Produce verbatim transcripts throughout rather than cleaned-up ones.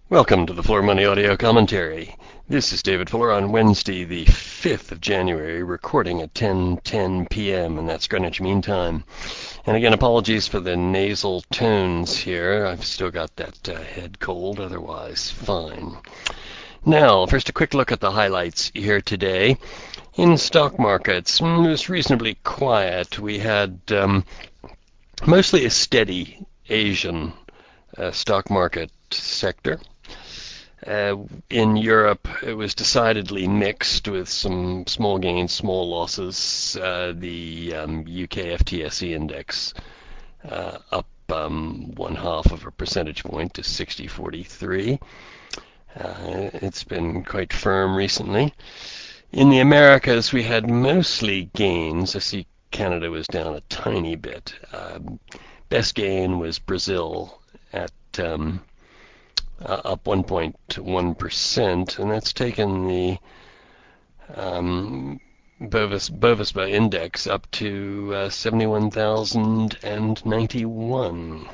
Welcome to the Floor Money Audio Commentary. This is David Fuller on Wednesday, the fifth of January, recording at ten ten p m, and that's Greenwich Mean Time. And again, apologies for the nasal tones here. I've still got that uh, head cold, otherwise fine. Now, first a quick look at the highlights here today. In stock markets, it was reasonably quiet. We had um, mostly a steady Asian uh, stock market sector. Uh, in Europe, it was decidedly mixed with some small gains, small losses. Uh, the um, U K F T S E index uh, up um, one half of a percentage point to sixty forty-three. Uh, it's been quite firm recently. In the Americas, we had mostly gains. I see Canada was down a tiny bit. Um, best gain was Brazil at um, Uh, up one point one percent, and that's taken the um, Bovis, Bovispa index up to uh, seventy-one thousand ninety-one.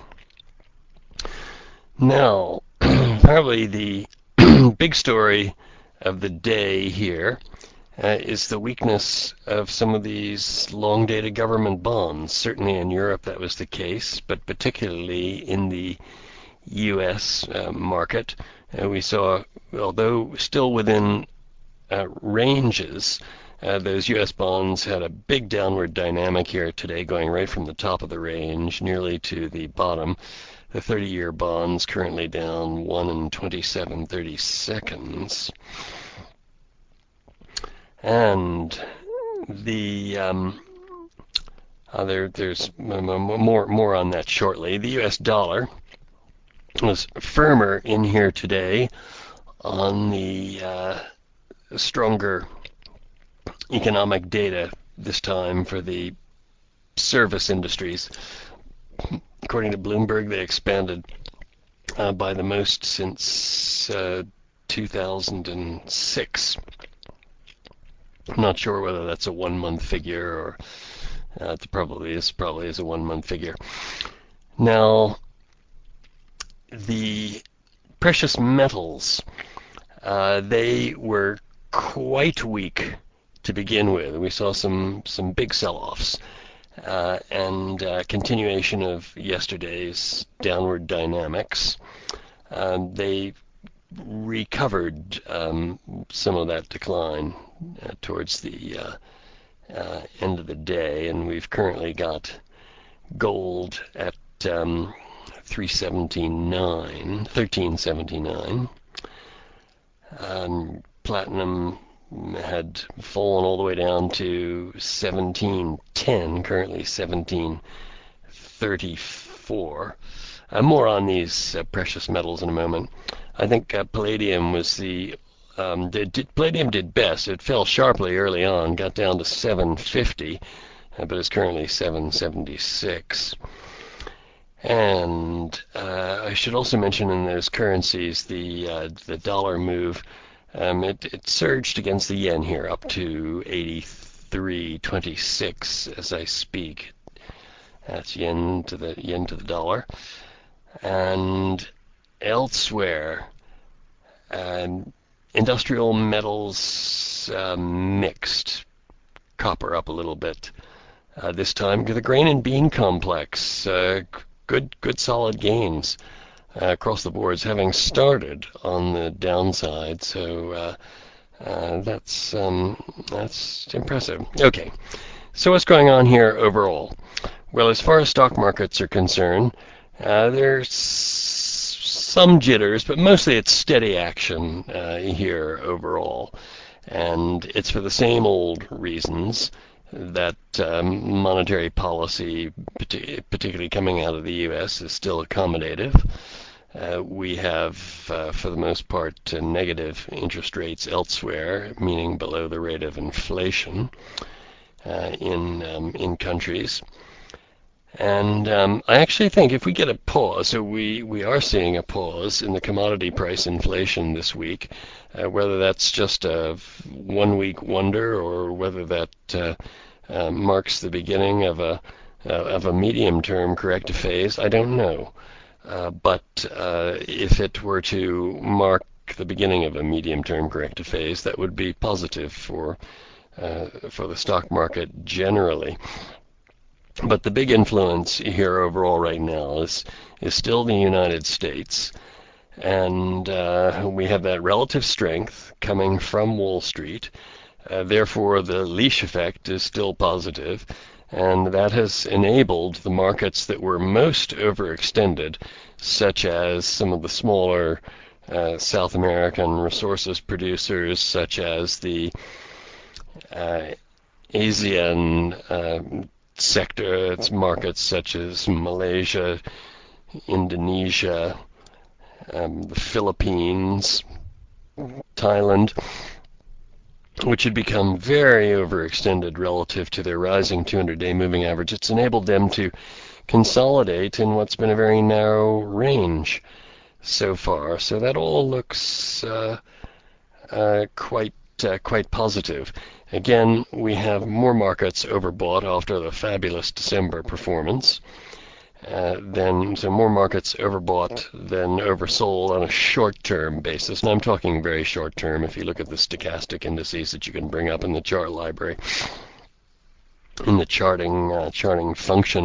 Now, probably the big story of the day here uh, is the weakness of some of these long-dated government bonds. Certainly in Europe that was the case, but particularly in the U S uh, market. Uh, we saw, although still within uh, ranges, uh, those U S bonds had a big downward dynamic here today, going right from the top of the range nearly to the bottom. The thirty-year bonds currently down one and twenty-seven thirty-seconds. And the um, uh, there, there's more more on that shortly. The U S dollar was firmer in here today on the uh, stronger economic data, this time for the service industries. According to Bloomberg, they expanded uh, by the most since uh, two thousand six. I'm not sure whether that's a one-month figure or uh, it probably is probably is a one-month figure. Now, the precious metals, uh, they were quite weak to begin with. We saw some, some big sell-offs uh, and uh, continuation of yesterday's downward dynamics. Um, they recovered um, some of that decline uh, towards the uh, uh, end of the day, and we've currently got gold at um, three seventy-nine, thirteen seventy-nine. Um, platinum had fallen all the way down to seventeen ten, currently seventeen thirty-four. Uh, more on these uh, precious metals in a moment. I think uh, palladium was the um, did, did, palladium did best. It fell sharply early on, got down to seven fifty, uh, but it's currently seven seventy-six. And uh, I should also mention in those currencies the uh, the dollar move. Um, it, it surged against the yen here up to eighty-three twenty-six as I speak. That's yen to the yen to the dollar. And elsewhere, um, industrial metals uh, mixed. Copper up a little bit uh, this time. The grain and bean complex. Uh, Good, good, solid gains uh, across the boards, having started on the downside. So uh, uh, that's um, that's impressive. Okay, so what's going on here overall? Well, as far as stock markets are concerned, uh, there's some jitters, but mostly it's steady action uh, here overall, and it's for the same old reasons that um, monetary policy, particularly coming out of the U S, is still accommodative. Uh, we have, uh, for the most part, uh, negative interest rates elsewhere, meaning below the rate of inflation uh, in um, in countries. And um, I actually think if we get a pause, so we, we are seeing a pause in the commodity price inflation this week, uh, whether that's just a one-week wonder or whether that uh, uh, marks the beginning of a uh, of a medium-term corrective phase, I don't know. Uh, but uh, if it were to mark the beginning of a medium-term corrective phase, that would be positive for uh, for the stock market generally. But the big influence here overall right now is is still the United States, and uh, we have that relative strength coming from Wall Street. Uh, therefore, the leash effect is still positive, and that has enabled the markets that were most overextended, such as some of the smaller uh, South American resources producers, such as the uh, Asian uh, sector, its markets such as Malaysia, Indonesia, um, the Philippines, Thailand, which had become very overextended relative to their rising two hundred day moving average. It's enabled them to consolidate in what's been a very narrow range so far. So that all looks uh, uh, quite uh, quite positive. Again, we have more markets overbought after the fabulous December performance. Uh, then, so more markets overbought than oversold on a short-term basis. And I'm talking very short-term if you look at the stochastic indices that you can bring up in the chart library, in the charting uh, charting function.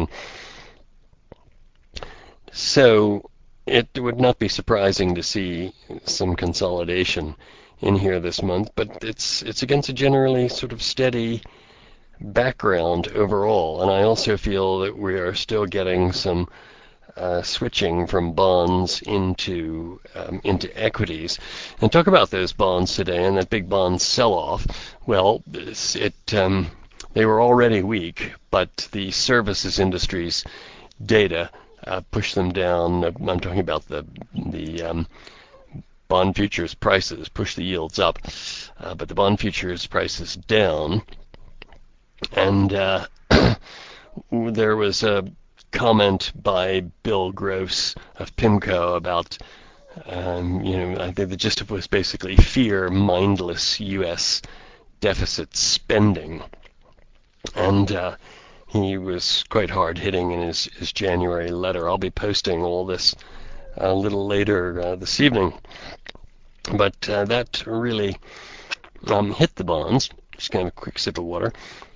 So it would not be surprising to see some consolidation in here this month, but it's it's against a generally sort of steady background overall, and I also feel that we are still getting some uh, switching from bonds into um, into equities. And talk about those bonds today and that big bond sell-off. Well, it um, they were already weak, but the services industry's data uh, pushed them down. I'm talking about the the um, bond futures prices push the yields up, uh, but the bond futures prices down. And uh, there was a comment by Bill Gross of PIMCO about, um, you know, I think the gist of it was basically fear mindless U S deficit spending. And uh, he was quite hard hitting in his, his January letter. I'll be posting all this a little later uh, this evening. But uh, that really um, hit the bonds. Just kind of a quick sip of water.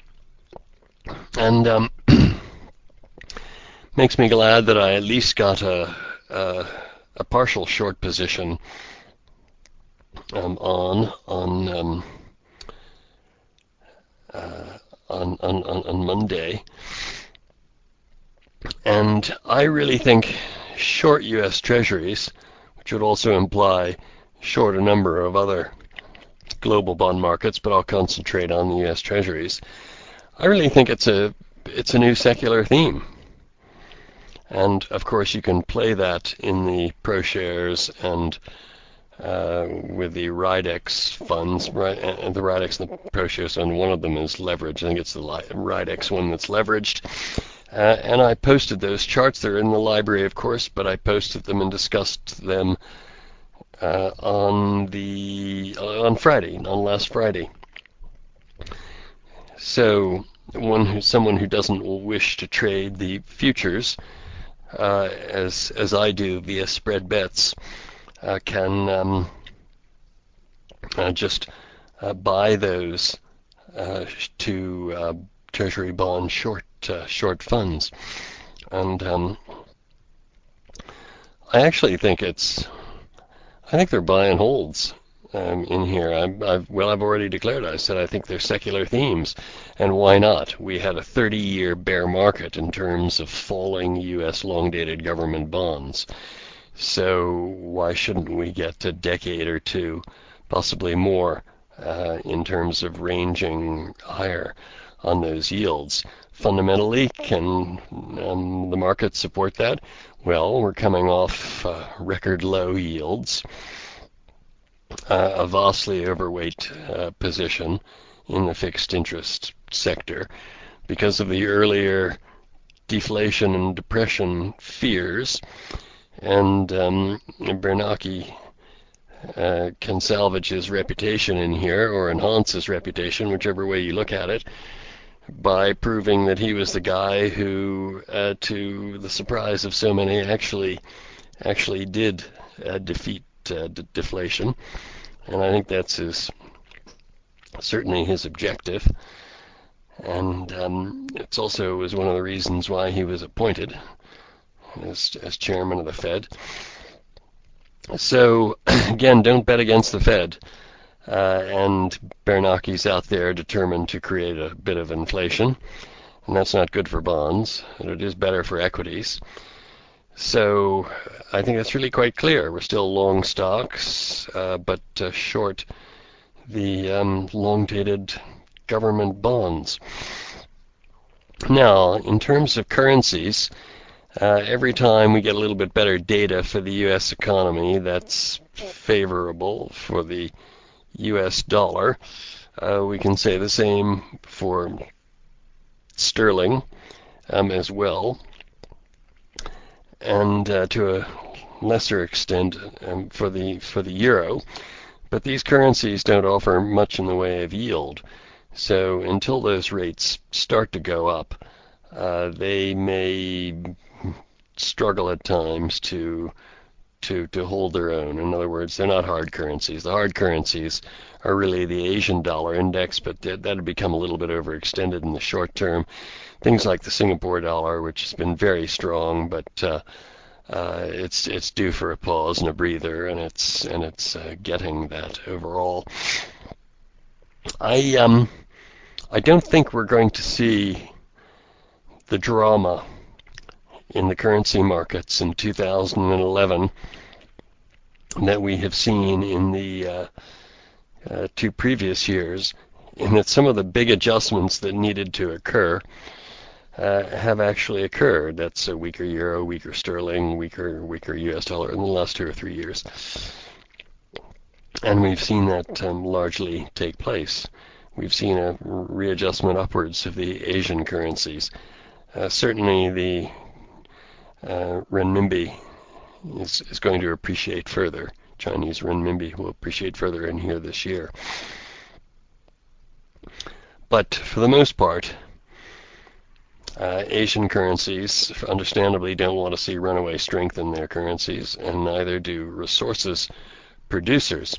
And um, makes me glad that I at least got a a, a partial short position um, on on, um, uh, on on on Monday. And I really think short U S Treasuries, which would also imply short a number of other global bond markets, but I'll concentrate on the U S Treasuries. I really think it's a it's a new secular theme. And of course, you can play that in the ProShares and uh, with the Ridex funds, right? And the Ridex and the ProShares, and one of them is leveraged. I think it's the Ridex one that's leveraged. Uh, and I posted those charts. They're in the library, of course, but I posted them and discussed them uh, on the on Friday, on last Friday. So one who, someone who doesn't wish to trade the futures, uh, as as I do via spread bets, uh, can um, uh, just uh, buy those uh, to uh, Treasury bond short uh, short funds, and um, I actually think it's I think they're buy and holds. Um, in here, I've, I've, well, I've already declared. I said I think they're secular themes, and why not? We had a thirty-year bear market in terms of falling U S long-dated government bonds, so why shouldn't we get a decade or two, possibly more, uh, in terms of ranging higher on those yields? Fundamentally, can um, the market support that? Well, we're coming off uh, record low yields. Uh, a vastly overweight uh, position in the fixed interest sector because of the earlier deflation and depression fears. And um, Bernanke uh, can salvage his reputation in here, or enhance his reputation, whichever way you look at it, by proving that he was the guy who, uh, to the surprise of so many, actually actually did uh, defeat uh, d- deflation, and I think that's his certainly his objective. And um, it's also was one of the reasons why he was appointed as, as chairman of the Fed. So again, don't bet against the Fed. Uh, and Bernanke's out there determined to create a bit of inflation, and that's not good for bonds, and it is better for equities. So I think that's really quite clear. We're still long stocks, uh, but uh, short the um, long-dated government bonds. Now, in terms of currencies, uh, every time we get a little bit better data for the U S economy, that's favorable for the U S dollar. Uh, we can say the same for sterling um, as well, and uh, to a lesser extent um, for the for the euro. But these currencies don't offer much in the way of yield. So until those rates start to go up, uh, they may struggle at times to to to hold their own. In other words, they're not hard currencies. The hard currencies are really the Asian dollar index, but that would become a little bit overextended in the short term. Things like the Singapore dollar, which has been very strong, but uh, uh, it's it's due for a pause and a breather, and it's and it's uh, getting that overall. I um I don't think we're going to see the drama in the currency markets in two thousand eleven that we have seen in the uh, uh, two previous years, in that some of the big adjustments that needed to occur uh, have actually occurred. That's a weaker euro, weaker sterling, weaker weaker U S dollar in the last two or three years. And we've seen that um, largely take place. We've seen a readjustment upwards of the Asian currencies. Uh, certainly the uh, renminbi is, is going to appreciate further. Chinese renminbi will appreciate further in here this year. But for the most part, uh, Asian currencies understandably don't want to see runaway strength in their currencies, and neither do resources producers.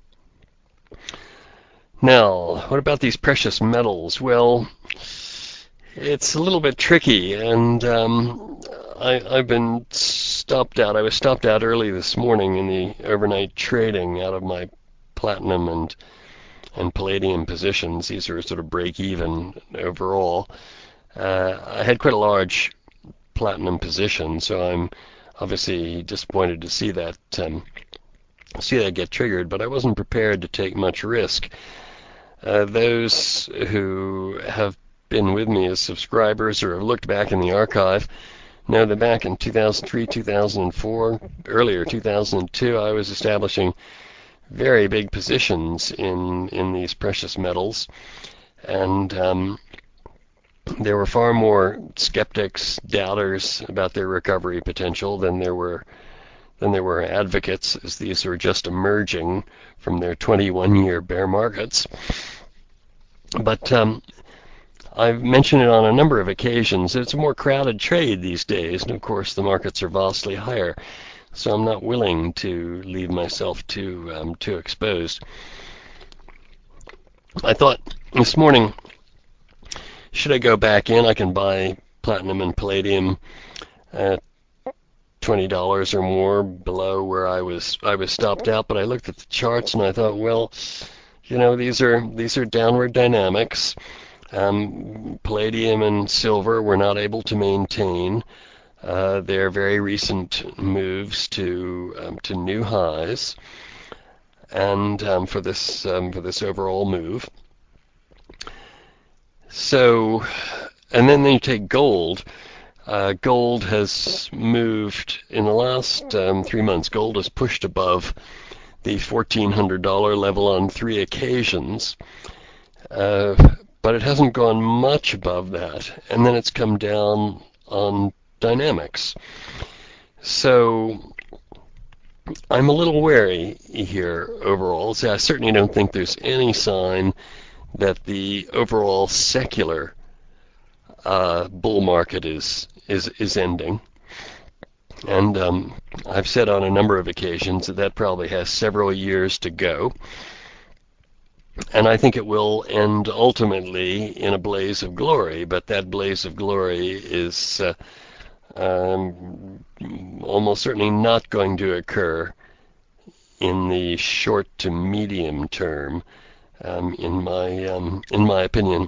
Now, what about these precious metals? Well, it's a little bit tricky, and um, I, I've been stopped out. I was stopped out early this morning in the overnight trading out of my platinum and and palladium positions. These are sort of break even overall. Uh, I had quite a large platinum position, so I'm obviously disappointed to see that um, see that get triggered. But I wasn't prepared to take much risk. Uh, those who have been with me as subscribers or have looked back in the archive know that back in two thousand three, two thousand four, earlier two thousand two, I was establishing very big positions in in these precious metals, and um, there were far more skeptics, doubters about their recovery potential than there were than there were advocates, as these were just emerging from their twenty-one-year bear markets. But um, I've mentioned it on a number of occasions. It's a more crowded trade these days, and of course the markets are vastly higher. So I'm not willing to leave myself too um, too exposed. I thought this morning, should I go back in? I can buy platinum and palladium at twenty dollars or more below where I was I was stopped out. But I looked at the charts and I thought, well, you know, these are these are downward dynamics. Um, palladium and silver were not able to maintain uh, their very recent moves to um, to new highs, and um, for this um, for this overall move. So, and then you take gold. Uh, gold has moved in the last um, three months. Gold has pushed above the fourteen hundred dollars level on three occasions, uh, but it hasn't gone much above that, and then it's come down on dynamics. So I'm a little wary here overall. So I certainly don't think there's any sign that the overall secular uh, bull market is is is ending. And um, I've said on a number of occasions that that probably has several years to go. And I think it will end ultimately in a blaze of glory, but that blaze of glory is uh, um, almost certainly not going to occur in the short to medium term, um, in my um, in my opinion.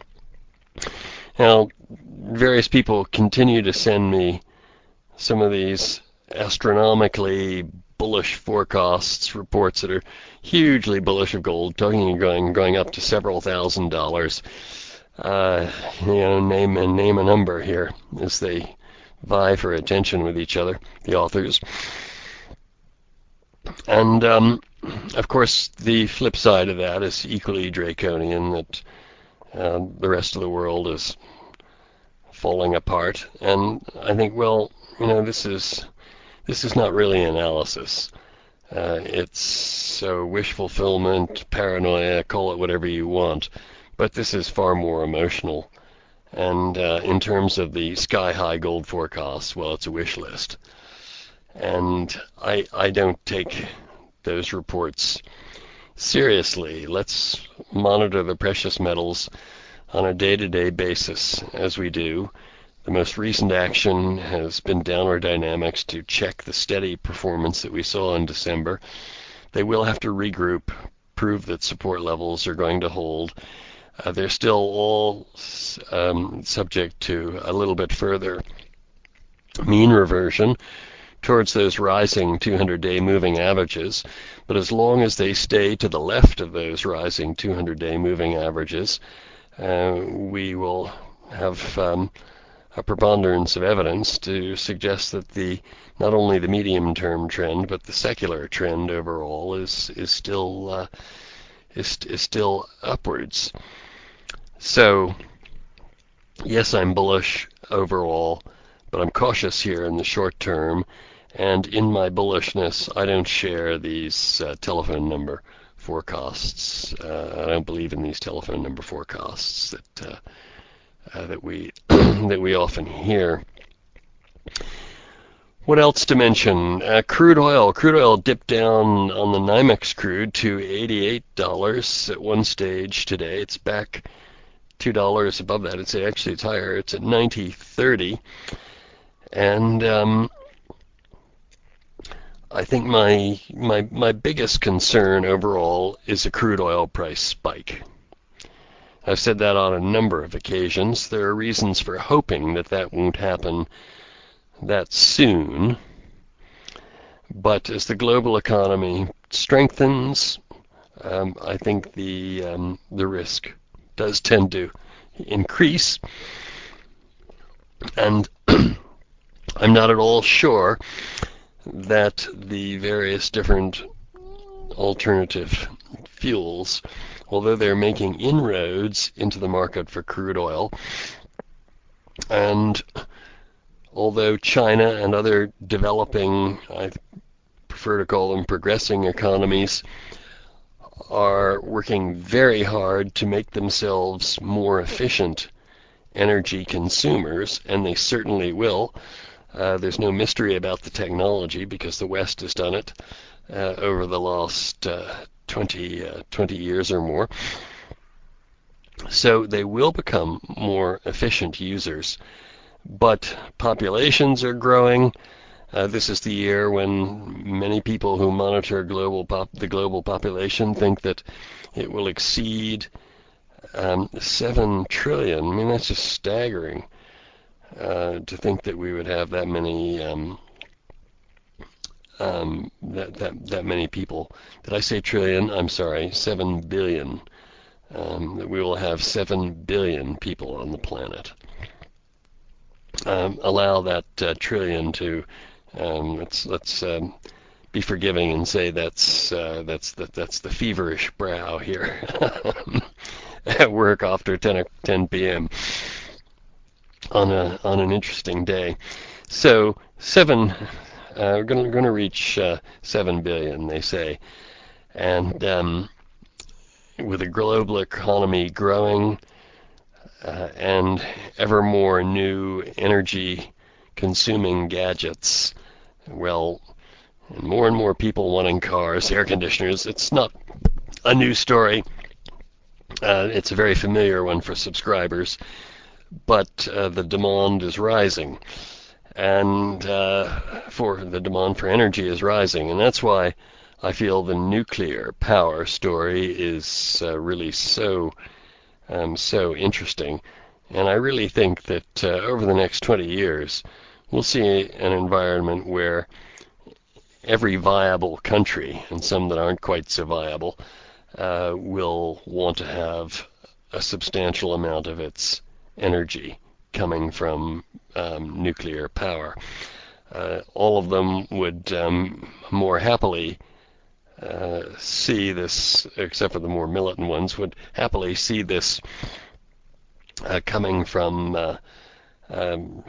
Now, various people continue to send me some of these astronomically bullish forecasts, reports that are hugely bullish of gold, talking going going up to several thousand dollars. Uh, you know, name and name a number here as they vie for attention with each other, the authors. And um, of course, the flip side of that is equally draconian, that uh, the rest of the world is falling apart. And I think, well, you know, this is this is not really analysis. Uh, it's so wish fulfillment, paranoia, call it whatever you want, but this is far more emotional. And uh, in terms of the sky-high gold forecasts, well, it's a wish list. And I I don't take those reports seriously. Let's monitor the precious metals on a day-to-day basis as we do. The most recent action has been downward dynamics to check the steady performance that we saw in December. They will have to regroup, prove that support levels are going to hold. Uh, they're still all um, subject to a little bit further mean reversion towards those rising two hundred day moving averages. But as long as they stay to the left of those rising two hundred day moving averages, uh, we will have um, a preponderance of evidence to suggest that the not only the medium-term trend but the secular trend overall is is still uh, is is still upwards. So yes, I'm bullish overall, but I'm cautious here in the short term. And in my bullishness, I don't share these uh, telephone number forecasts. Uh, I don't believe in these telephone number forecasts that uh, uh, that we that we often hear. What else to mention? Uh, crude oil. Crude oil dipped down on the NYMEX crude to eighty-eight dollars at one stage today. It's back two dollars above that. It's actually it's higher. It's at ninety thirty, and um, I think my my my biggest concern overall is a crude oil price spike. I've said that on a number of occasions. There are reasons for hoping that that won't happen that soon. But as the global economy strengthens, um, I think the um, the risk does tend to increase. And I'm not at all sure that the various different alternative fuels, although they're making inroads into the market for crude oil, and although China and other developing, I prefer to call them progressing economies, are working very hard to make themselves more efficient energy consumers, and they certainly will. Uh, there's no mystery about the technology because the West has done it uh, over the last uh, twenty, uh, twenty years or more. So they will become more efficient users. But populations are growing. Uh, this is the year when many people who monitor global pop, the global population think that it will exceed um, seven trillion. I mean, that's just staggering uh, to think that we would have that many um, um, that, that that many people. Did I say trillion? I'm sorry, seven billion. Um, that we will have seven billion people on the planet. Um, allow that uh, trillion to um, let's let's um, be forgiving and say that's uh, that's the, that's the feverish brow here at work after ten p.m. on a on an interesting day. So seven, uh, we're going going to reach uh, seven billion, they say, and um, with a global economy growing uh, and ever more new energy consuming gadgets. Well, and more and more people wanting cars, air conditioners. It's not a new story. Uh, it's a very familiar one for subscribers, but uh, the demand is rising, and uh, for the demand for energy is rising, and that's why I feel the nuclear power story is uh, really so um, so interesting, and I really think that uh, over the next twenty years, we'll see an environment where every viable country, and some that aren't quite so viable, uh, will want to have a substantial amount of its energy coming from um, nuclear power. Uh, all of them would um, more happily uh, see this, except for the more militant ones, would happily see this uh, coming from uh, um,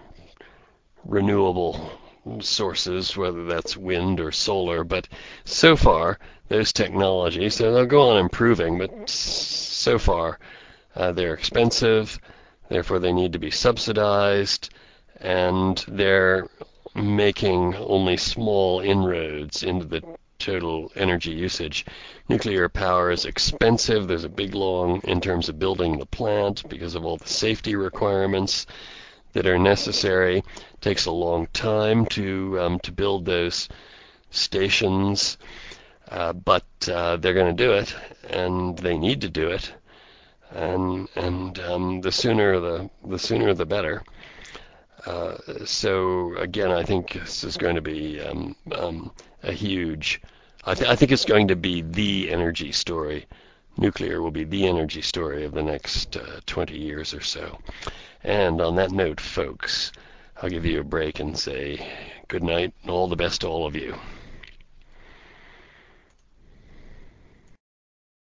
renewable sources, whether that's wind or solar. But so far, those technologies, so they'll go on improving, but so far uh, they're expensive, therefore they need to be subsidized, and they're making only small inroads into the total energy usage. Nuclear power is expensive. There's a big long in terms of building the plant because of all the safety requirements that are necessary. It takes a long time to um, to build those stations, uh, but uh, they're going to do it, and they need to do it, and and um, the sooner the the sooner the better. Uh, so again, I think this is going to be um, um, a huge. I, th- I think it's going to be the energy story. Nuclear will be the energy story of the next uh, twenty years or so. And on that note, folks, I'll give you a break and say good night and all the best to all of you.